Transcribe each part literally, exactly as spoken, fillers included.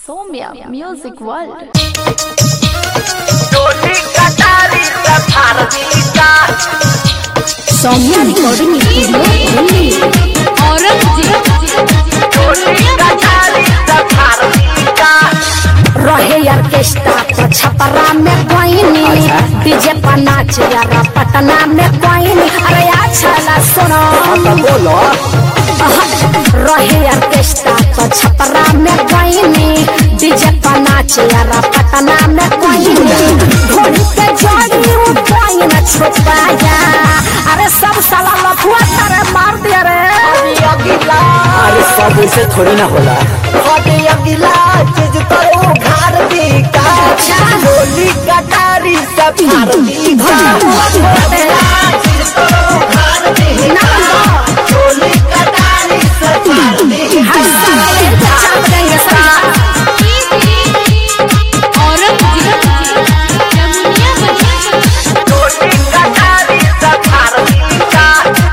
Somya Music World. Saumya recording studio रहे orchestra तो छपरा में कोई नहीं, डीजे पर नाच यारा पटना में कोई नहीं। अरे अच्छा सुनो बोलो रहे ऑर्केस्ट्रा तो छपरा में कोई नहीं, डीजे पर नाच यारा पटना में कोई नहीं। ढोली के जोड़ी कोई न छुपाया, अरे सब साला लफुआ तारे मार दिया रे। अरे सब से थोड़ी ना होला, अगला चीज तो उघार दी का गोली कटारी सब भारती का अगला चीज तो उघार दी का गोली कटारी सब भारती का गोली कटारी सब भारती का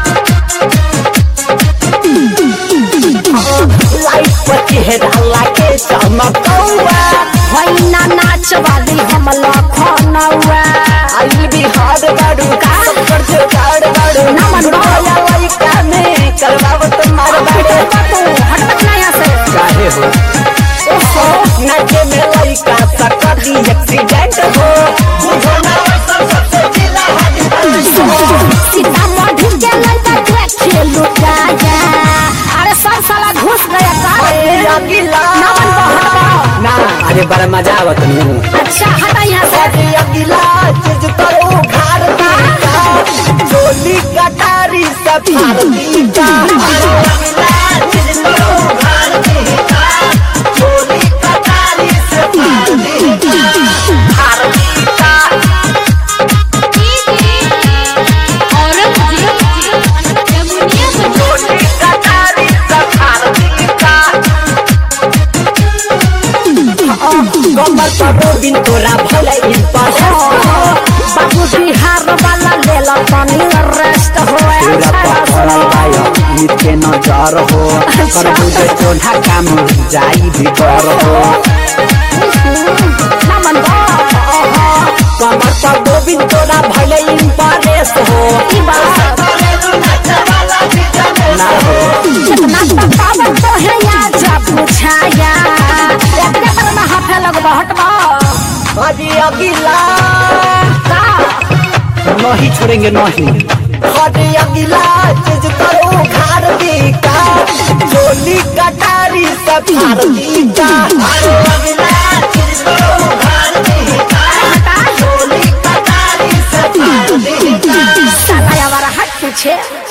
लाइफ पर चेहरा लाके चमकौआ भैना नाच वाली हम लखनऊआ आई बिहार बाड़ू का पर जो गाड़ बाड़ू नमन भैया लइका में करवावत मार बाड़ू हटक ना यहाँ से। काहे हो ओहो नाचे में लइका सकती एक्सीडेंट हो बुझो ना सब सबसे जिला सीतामढ़ी के लड़का देखे लुटाया, अरे सब साला घुस गया कारे। अगला ना, अरे बड़ा मजा आवत नहीं। अच्छा हटा यहाँ से। अगला चीज करो घर का गोली कटारी सब भारती का अगला चीज करो घर का गोली कटारी सब भारती का भारती का गोली कटारी सब भारती का कमर पर गोविंद तोरा भले इन पर बाबू बिहार वाला ले लो पानी रेस्ट हो। तेरा पकड़ल बायो ईद के नजर हो, कर बुझे चोला काम जाई भीतर हो। नमन कमर पर गोविंद तोरा भले इन परेश हो ना हो जितना बतावन तो है या जब पूछाया एकरे पर में हाथे लगबा हटबा अरे अगिला नहीं छोड़ेंगे नहीं। अरे अगिला चीज करो घर दी का गोली कटारी सब भारती का अरे अगिला चीज करो घर दी का गोली कटारी सब भारती का साला यार हट पीछे।